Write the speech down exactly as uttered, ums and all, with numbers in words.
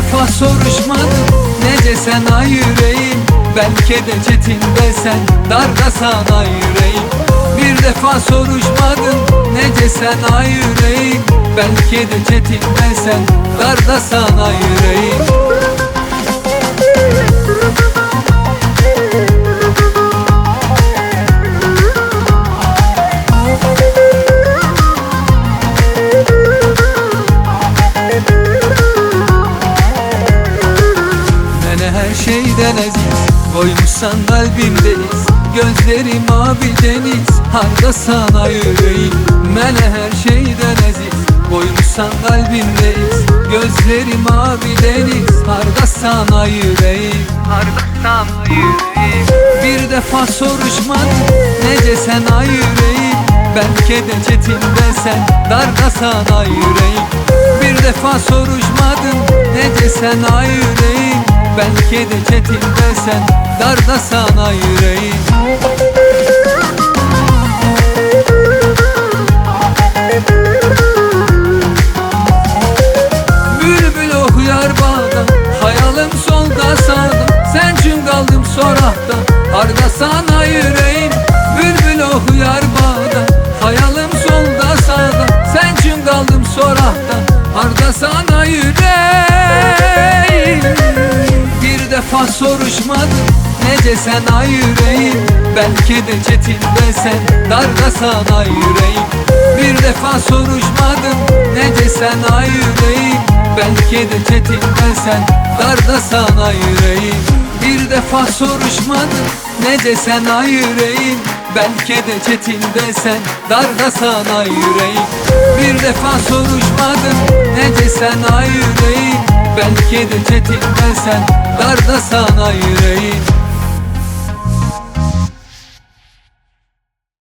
defa soruşmadım nece sen ay yüreğim. Belki de çetin de sen darda sana yüreğim. Bir defa soruşmadım nece sen ay yüreğim. Belki de çetin de sen darda sana yüreğim. Her şeyden aziz koymuşsan kalbimdeyiz. Gözlerim mavi deniz, harda sana yüreğim. Mene her şeyden aziz koymuşsan kalbimdeyiz. Gözlerim mavi deniz, harda sana yüreğim. Harda sana yüreğim. Bir defa soruşmadım nece sen ay yüreğim. Belki de çetin de sen darda sana yüreğim. Bir defa soruşmadım nece sen ay yüreğim. Belki de çetin de sen darda sana yüreğim. Bülbül okuyar bağda, hayalim solda sağda. Sen için kaldım sorakta, harda sana yüreğim. Bülbül okuyar bağda, hayalim solda sağda. Sen için kaldım sorakta, harda sana yüreğim. Bir defa soruşmadım nece sen ay yüreğim. Belki de çetin de sen darda sana yüreğim. Bir defa soruşmadım nece sen ay yüreğim. Belki de çetin de sen darda sana yüreğim. Bir defa soruşmadım nece sen ay yüreğim. Belki de çetin de sen darda sana yüreğim. Bir defa soruşmadım nece sen ay yüreğim. Belki de çetin de sen darda sana yüreğim.